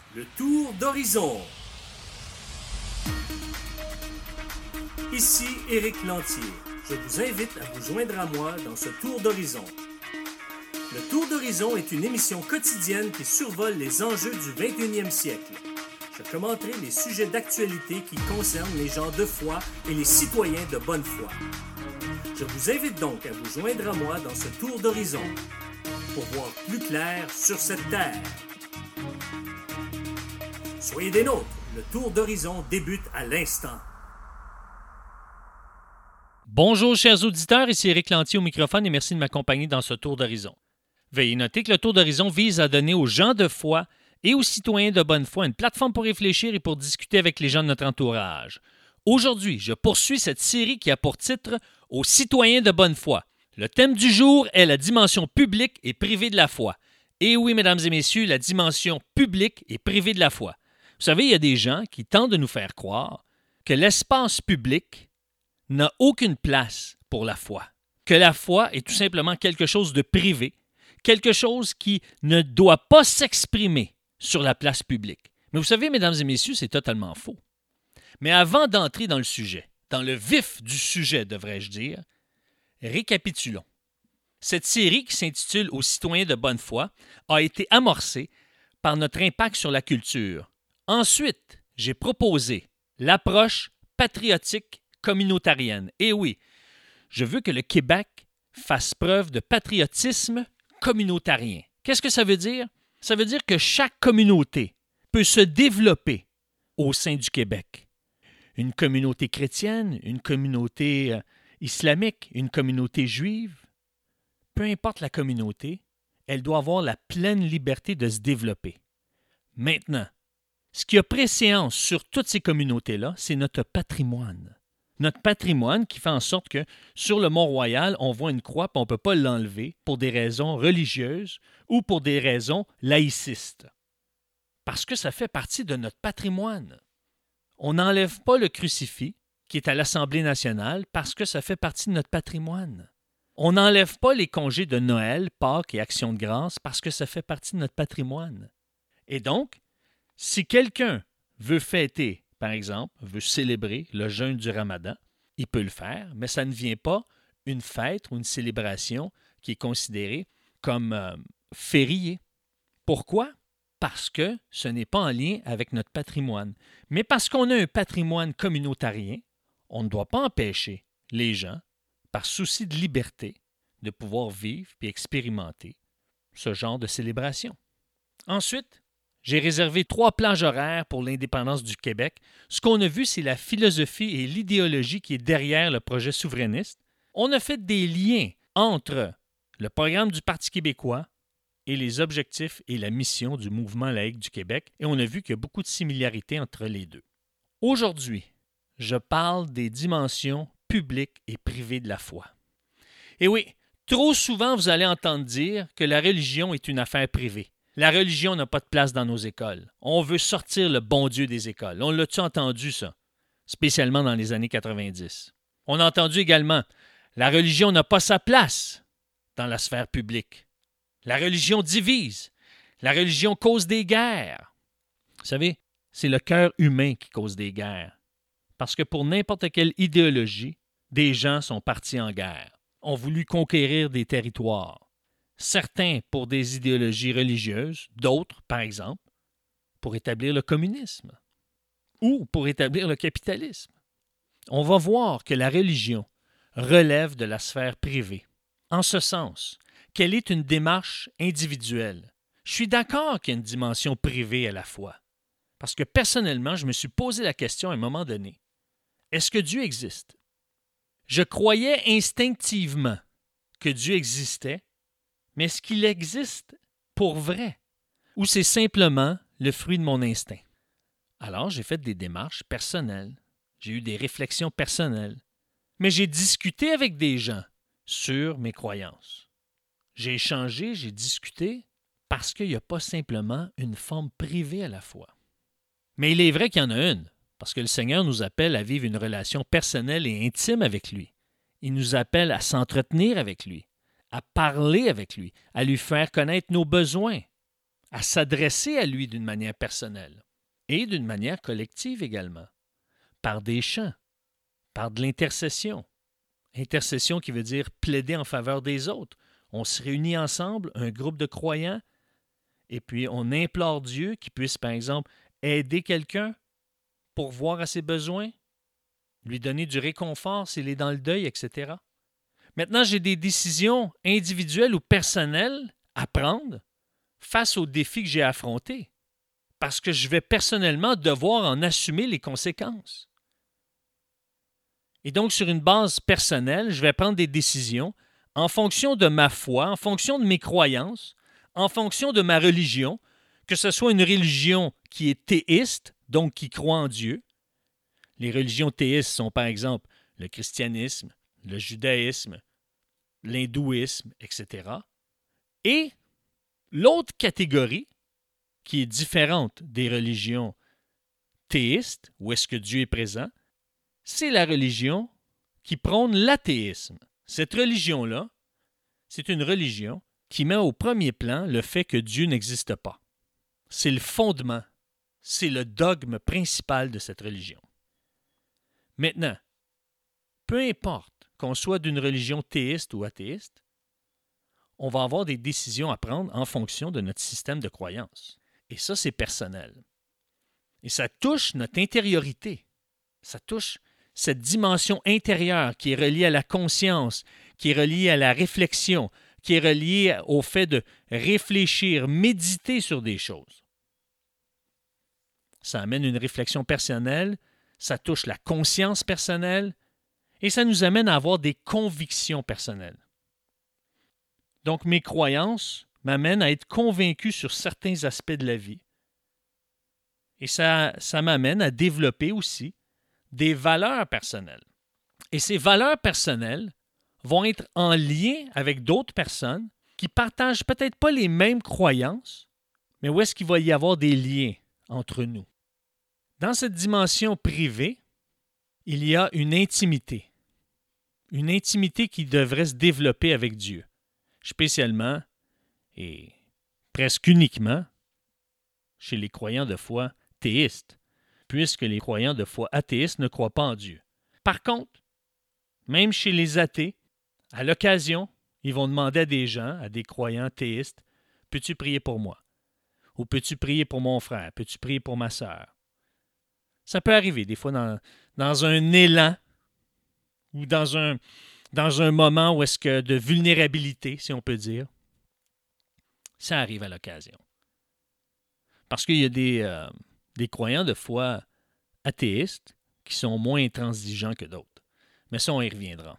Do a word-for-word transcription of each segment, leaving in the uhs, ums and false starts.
Le tour d'horizon. Ici Éric Lantier. Je vous invite à vous joindre à moi dans ce tour d'horizon. Le tour d'horizon est une émission quotidienne qui survole les enjeux du vingt et unième siècle. Je commenterai les sujets d'actualité qui concernent les gens de foi et les citoyens de bonne foi. Je vous invite donc à vous joindre à moi dans ce tour d'horizon pour voir plus clair sur cette terre. Soyez des nôtres, le tour d'horizon débute à l'instant. Bonjour chers auditeurs, ici Éric Lantier au microphone et merci de m'accompagner dans ce tour d'horizon. Veuillez noter que le tour d'horizon vise à donner aux gens de foi et aux citoyens de bonne foi une plateforme pour réfléchir et pour discuter avec les gens de notre entourage. Aujourd'hui, je poursuis cette série qui a pour titre « Aux citoyens de bonne foi ». Le thème du jour est la dimension publique et privée de la foi. Et oui, mesdames et messieurs, la dimension publique et privée de la foi. Vous savez, il y a des gens qui tentent de nous faire croire que l'espace public n'a aucune place pour la foi, que la foi est tout simplement quelque chose de privé, quelque chose qui ne doit pas s'exprimer sur la place publique. Mais vous savez, mesdames et messieurs, c'est totalement faux. Mais avant d'entrer dans le sujet, dans le vif du sujet, devrais-je dire, récapitulons. Cette série qui s'intitule « Aux citoyens de bonne foi » a été amorcée par notre impact sur la culture. Ensuite, j'ai proposé l'approche patriotique communautarienne. Et oui, je veux que le Québec fasse preuve de patriotisme communautarien. Qu'est-ce que ça veut dire? Ça veut dire que chaque communauté peut se développer au sein du Québec. Une communauté chrétienne, une communauté euh, islamique, une communauté juive, peu importe la communauté, elle doit avoir la pleine liberté de se développer. Maintenant, ce qui a préséance sur toutes ces communautés-là, c'est notre patrimoine. Notre patrimoine qui fait en sorte que sur le Mont-Royal, on voit une croix et on ne peut pas l'enlever pour des raisons religieuses ou pour des raisons laïcistes. Parce que ça fait partie de notre patrimoine. On n'enlève pas le crucifix qui est à l'Assemblée nationale parce que ça fait partie de notre patrimoine. On n'enlève pas les congés de Noël, Pâques et Action de grâce parce que ça fait partie de notre patrimoine. Et donc, si quelqu'un veut fêter, par exemple, veut célébrer le jeûne du Ramadan, il peut le faire, mais ça ne vient pas une fête ou une célébration qui est considérée comme euh, fériée. Pourquoi? Parce que ce n'est pas en lien avec notre patrimoine. Mais parce qu'on a un patrimoine communautarien, on ne doit pas empêcher les gens, par souci de liberté, de pouvoir vivre et expérimenter ce genre de célébration. Ensuite, j'ai réservé trois plages horaires pour l'indépendance du Québec. Ce qu'on a vu, c'est la philosophie et l'idéologie qui est derrière le projet souverainiste. On a fait des liens entre le programme du Parti québécois et les objectifs et la mission du mouvement laïque du Québec, et on a vu qu'il y a beaucoup de similarités entre les deux. Aujourd'hui, je parle des dimensions publiques et privées de la foi. Et oui, trop souvent, vous allez entendre dire que la religion est une affaire privée. La religion n'a pas de place dans nos écoles. On veut sortir le bon Dieu des écoles. On l'a-tu entendu, ça? Spécialement dans les années quatre-vingt-dix. On a entendu également « La religion n'a pas sa place dans la sphère publique. La religion divise. La religion cause des guerres. » Vous savez, c'est le cœur humain qui cause des guerres. Parce que pour n'importe quelle idéologie, des gens sont partis en guerre, ont voulu conquérir des territoires. Certains pour des idéologies religieuses, d'autres, par exemple, pour établir le communisme ou pour établir le capitalisme. On va voir que la religion relève de la sphère privée. En ce sens, qu'elle est une démarche individuelle. Je suis d'accord qu'il y a une dimension privée à la foi. Parce que personnellement, je me suis posé la question à un moment donné. Est-ce que Dieu existe? Je croyais instinctivement que Dieu existait, mais est-ce qu'il existe pour vrai? Ou c'est simplement le fruit de mon instinct? Alors, j'ai fait des démarches personnelles. J'ai eu des réflexions personnelles. Mais j'ai discuté avec des gens sur mes croyances. J'ai échangé, j'ai discuté, parce qu'il n'y a pas simplement une forme privée à la foi. Mais il est vrai qu'il y en a une, parce que le Seigneur nous appelle à vivre une relation personnelle et intime avec lui. Il nous appelle à s'entretenir avec lui, à parler avec lui, à lui faire connaître nos besoins, à s'adresser à lui d'une manière personnelle et d'une manière collective également, par des chants, par de l'intercession. Intercession qui veut dire plaider en faveur des autres. On se réunit ensemble, un groupe de croyants, et puis on implore Dieu qu'il puisse, par exemple, aider quelqu'un, pourvoir à ses besoins, lui donner du réconfort s'il est dans le deuil, et cetera. Maintenant, j'ai des décisions individuelles ou personnelles à prendre face aux défis que j'ai affrontés, parce que je vais personnellement devoir en assumer les conséquences. Et donc, sur une base personnelle, je vais prendre des décisions en fonction de ma foi, en fonction de mes croyances, en fonction de ma religion, que ce soit une religion qui est théiste, donc qui croit en Dieu. Les religions théistes sont par exemple le christianisme, le judaïsme, l'hindouisme, et cetera. Et l'autre catégorie, qui est différente des religions théistes, où est-ce que Dieu est présent, c'est la religion qui prône l'athéisme. Cette religion-là, c'est une religion qui met au premier plan le fait que Dieu n'existe pas. C'est le fondement, c'est le dogme principal de cette religion. Maintenant, peu importe qu'on soit d'une religion théiste ou athéiste, on va avoir des décisions à prendre en fonction de notre système de croyance. Et ça, c'est personnel. Et ça touche notre intériorité. Ça touche cette dimension intérieure qui est reliée à la conscience, qui est reliée à la réflexion, qui est reliée au fait de réfléchir, méditer sur des choses. Ça amène une réflexion personnelle, ça touche la conscience personnelle et ça nous amène à avoir des convictions personnelles. Donc, mes croyances m'amènent à être convaincu sur certains aspects de la vie. Et ça, ça m'amène à développer aussi des valeurs personnelles. Et ces valeurs personnelles vont être en lien avec d'autres personnes qui partagent peut-être pas les mêmes croyances, mais où est-ce qu'il va y avoir des liens entre nous. Dans cette dimension privée, il y a une intimité. Une intimité qui devrait se développer avec Dieu, spécialement et presque uniquement chez les croyants de foi théistes, puisque les croyants de foi athéistes ne croient pas en Dieu. Par contre, même chez les athées, à l'occasion, ils vont demander à des gens, à des croyants théistes, « Peux-tu prier pour moi? » Ou « Peux-tu prier pour mon frère? Peux-tu prier pour ma sœur? » Ça peut arriver des fois dans, dans un élan ou dans un, dans un moment où est-ce que de vulnérabilité, si on peut dire. Ça arrive à l'occasion. Parce qu'il y a des, euh, des croyants de foi athéistes qui sont moins intransigeants que d'autres. Mais ça, on y reviendra.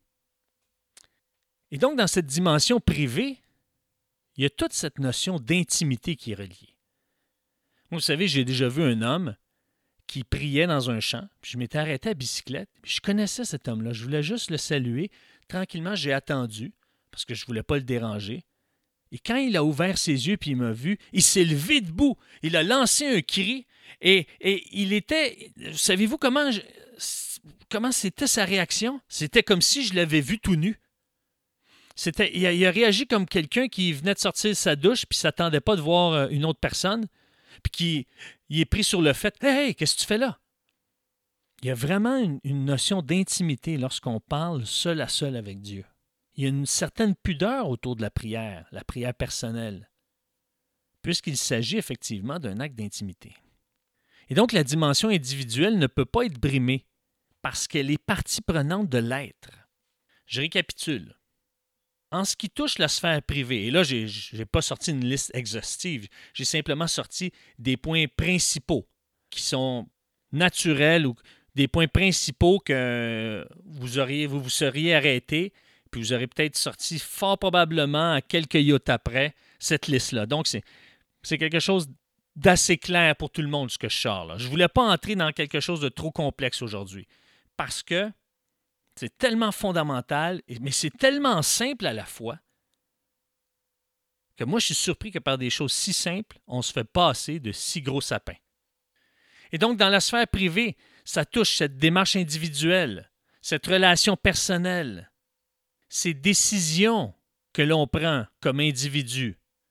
Et donc, dans cette dimension privée, il y a toute cette notion d'intimité qui est reliée. Vous savez, j'ai déjà vu un homme qui priait dans un champ, puis je m'étais arrêté à bicyclette, puis je connaissais cet homme-là, je voulais juste le saluer. Tranquillement, j'ai attendu, parce que je ne voulais pas le déranger. Et quand il a ouvert ses yeux puis il m'a vu, il s'est levé debout, il a lancé un cri, et, et il était... Savez-vous comment, je, comment c'était sa réaction? C'était comme si je l'avais vu tout nu. C'était, il, a, il a réagi comme quelqu'un qui venait de sortir de sa douche puis ne s'attendait pas de voir une autre personne, puis qui il est pris sur le fait « Hey, hey, qu'est-ce que tu fais là? » Il y a vraiment une, une notion d'intimité lorsqu'on parle seul à seul avec Dieu. Il y a une certaine pudeur autour de la prière, la prière personnelle, puisqu'il s'agit effectivement d'un acte d'intimité. Et donc, la dimension individuelle ne peut pas être brimée parce qu'elle est partie prenante de l'être. Je récapitule. En ce qui touche la sphère privée, et là, je n'ai pas sorti une liste exhaustive, j'ai simplement sorti des points principaux qui sont naturels ou des points principaux que vous auriez, vous vous seriez arrêté, puis vous aurez peut-être sorti fort probablement à quelques iota près cette liste-là. Donc, c'est, c'est quelque chose d'assez clair pour tout le monde, ce que je sors là. Je ne voulais pas entrer dans quelque chose de trop complexe aujourd'hui, parce que c'est tellement fondamental, mais c'est tellement simple à la fois que moi, je suis surpris que par des choses si simples, on se fait passer de si gros sapins. Et donc, dans la sphère privée, ça touche cette démarche individuelle, cette relation personnelle, ces décisions que l'on prend comme individu,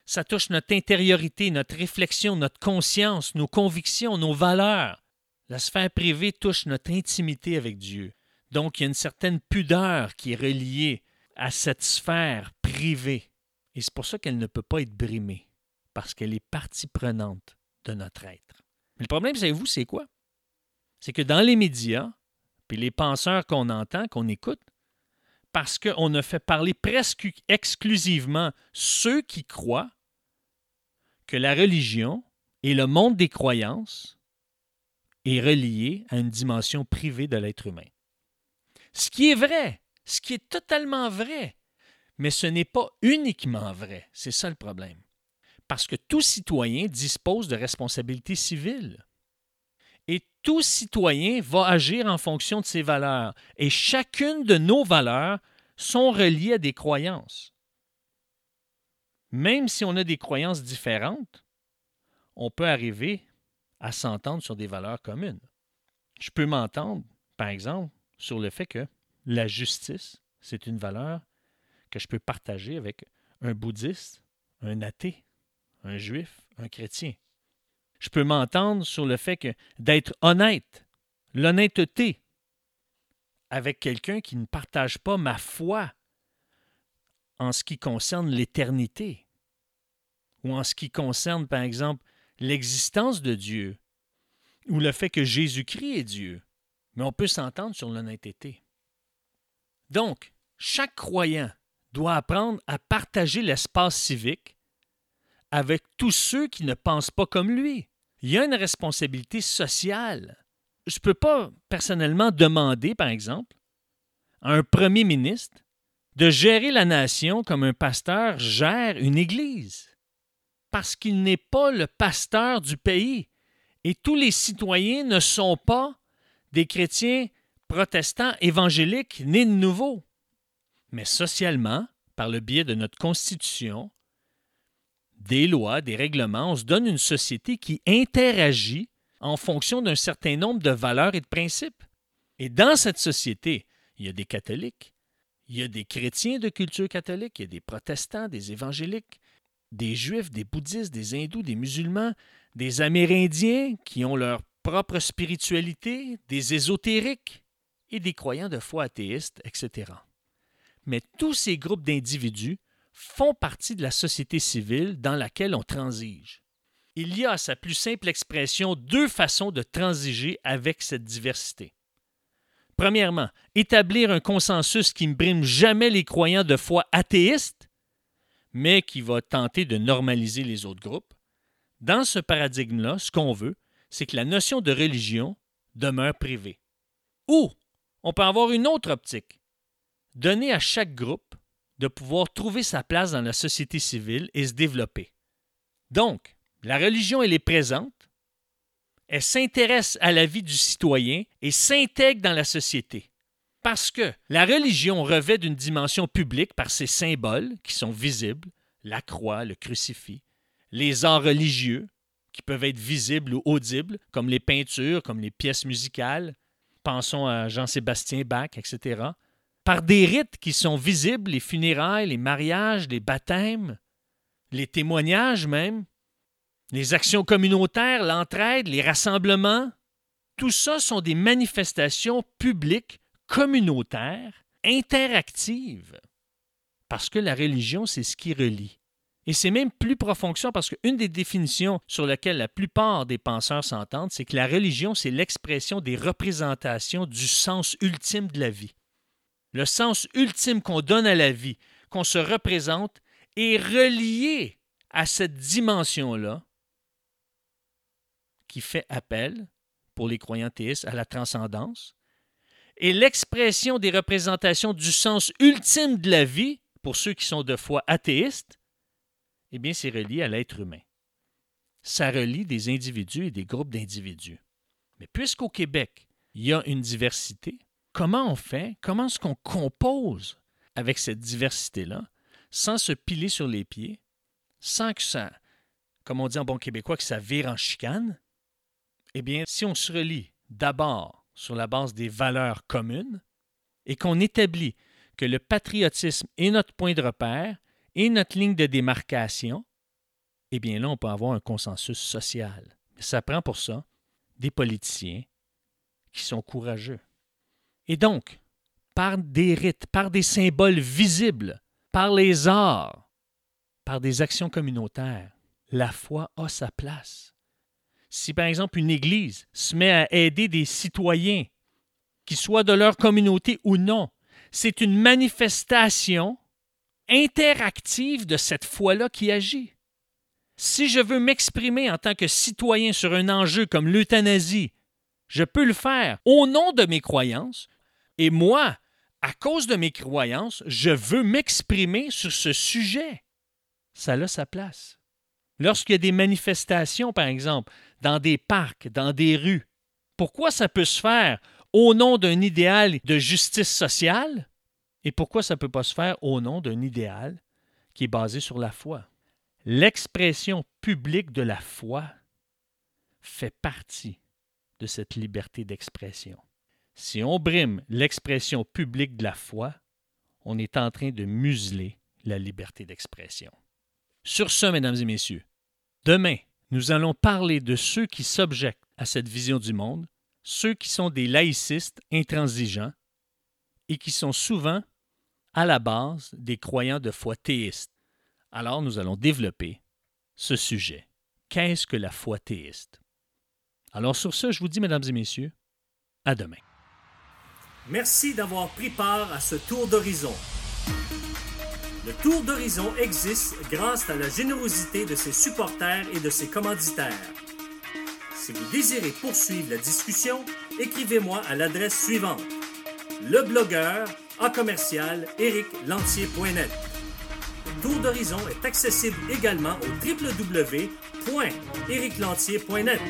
Ça touche notre intériorité, notre réflexion, notre conscience, nos convictions, nos valeurs. La sphère privée touche notre intimité avec Dieu. Donc, il y a une certaine pudeur qui est reliée à cette sphère privée. Et c'est pour ça qu'elle ne peut pas être brimée, parce qu'elle est partie prenante de notre être. Mais le problème, savez-vous, c'est quoi? C'est que dans les médias, puis les penseurs qu'on entend, qu'on écoute, parce qu'on a fait parler presque exclusivement ceux qui croient que la religion et le monde des croyances est relié à une dimension privée de l'être humain. Ce qui est vrai, ce qui est totalement vrai, mais ce n'est pas uniquement vrai. C'est ça le problème. Parce que tout citoyen dispose de responsabilités civiles. Et tout citoyen va agir en fonction de ses valeurs. Et chacune de nos valeurs sont reliées à des croyances. Même si on a des croyances différentes, on peut arriver à s'entendre sur des valeurs communes. Je peux m'entendre, par exemple, sur le fait que la justice, c'est une valeur que je peux partager avec un bouddhiste, un athée, un juif, un chrétien. Je peux m'entendre sur le fait que d'être honnête, l'honnêteté, avec quelqu'un qui ne partage pas ma foi en ce qui concerne l'éternité, ou en ce qui concerne, par exemple, l'existence de Dieu, ou le fait que Jésus-Christ est Dieu. Mais on peut s'entendre sur l'honnêteté. Donc, chaque croyant doit apprendre à partager l'espace civique avec tous ceux qui ne pensent pas comme lui. Il y a une responsabilité sociale. Je ne peux pas personnellement demander, par exemple, à un premier ministre de gérer la nation comme un pasteur gère une église, parce qu'il n'est pas le pasteur du pays. Et tous les citoyens ne sont pas des chrétiens protestants évangéliques nés de nouveau. Mais socialement, par le biais de notre Constitution, des lois, des règlements, on se donne une société qui interagit en fonction d'un certain nombre de valeurs et de principes. Et dans cette société, il y a des catholiques, il y a des chrétiens de culture catholique, il y a des protestants, des évangéliques, des juifs, des bouddhistes, des hindous, des musulmans, des amérindiens qui ont leur propre spiritualité, des ésotériques et des croyants de foi athéistes, et cetera. Mais tous ces groupes d'individus font partie de la société civile dans laquelle on transige. Il y a, à sa plus simple expression, deux façons de transiger avec cette diversité. Premièrement, établir un consensus qui ne brime jamais les croyants de foi athéistes, mais qui va tenter de normaliser les autres groupes. Dans ce paradigme-là, ce qu'on veut, c'est que la notion de religion demeure privée. Ou, on peut avoir une autre optique, donner à chaque groupe de pouvoir trouver sa place dans la société civile et se développer. Donc, la religion, elle est présente, elle s'intéresse à la vie du citoyen et s'intègre dans la société. Parce que la religion revêt d'une dimension publique par ses symboles qui sont visibles, la croix, le crucifix, les arts religieux qui peuvent être visibles ou audibles, comme les peintures, comme les pièces musicales, pensons à Jean-Sébastien Bach, et cetera, par des rites qui sont visibles, les funérailles, les mariages, les baptêmes, les témoignages même, les actions communautaires, l'entraide, les rassemblements. Tout ça sont des manifestations publiques, communautaires, interactives. Parce que la religion, c'est ce qui relie. Et c'est même plus profond que ça, parce qu'une des définitions sur laquelle la plupart des penseurs s'entendent, c'est que la religion, c'est l'expression des représentations du sens ultime de la vie. Le sens ultime qu'on donne à la vie, qu'on se représente, est relié à cette dimension-là qui fait appel, pour les croyants théistes, à la transcendance. Et l'expression des représentations du sens ultime de la vie, pour ceux qui sont de foi athéistes, eh bien, c'est relié à l'être humain. Ça relie des individus et des groupes d'individus. Mais puisqu'au Québec, il y a une diversité, comment on fait, comment est-ce qu'on compose avec cette diversité-là, sans se piler sur les pieds, sans que ça, comme on dit en bon québécois, que ça vire en chicane? Eh bien, si on se relie d'abord sur la base des valeurs communes et qu'on établit que le patriotisme est notre point de repère et notre ligne de démarcation, eh bien là, on peut avoir un consensus social. Mais ça prend pour ça des politiciens qui sont courageux. Et donc, par des rites, par des symboles visibles, par les arts, par des actions communautaires, la foi a sa place. Si par exemple une église se met à aider des citoyens, qu'ils soient de leur communauté ou non, c'est une manifestation interactive de cette foi-là qui agit. Si je veux m'exprimer en tant que citoyen sur un enjeu comme l'euthanasie, je peux le faire au nom de mes croyances, et moi, à cause de mes croyances, je veux m'exprimer sur ce sujet. Ça a sa place. Lorsqu'il y a des manifestations, par exemple, dans des parcs, dans des rues, pourquoi ça peut se faire au nom d'un idéal de justice sociale et pourquoi ça ne peut pas se faire au nom d'un idéal qui est basé sur la foi? L'expression publique de la foi fait partie de cette liberté d'expression. Si on brime l'expression publique de la foi, on est en train de museler la liberté d'expression. Sur ce, mesdames et messieurs, demain, nous allons parler de ceux qui s'objectent à cette vision du monde, ceux qui sont des laïcistes intransigeants et qui sont souvent à la base des croyants de foi théiste. Alors, nous allons développer ce sujet. Qu'est-ce que la foi théiste? Alors, sur ce, je vous dis, mesdames et messieurs, à demain. Merci d'avoir pris part à ce tour d'horizon. Le Tour d'horizon existe grâce à la générosité de ses supporters et de ses commanditaires. Si vous désirez poursuivre la discussion, écrivez-moi à l'adresse suivante: leblogueur à commercial eric lantier point net. Le Tour d'horizon est accessible également au w w w point eric lantier point net.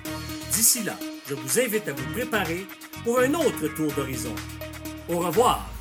D'ici là, je vous invite à vous préparer pour un autre tour d'horizon. Au revoir!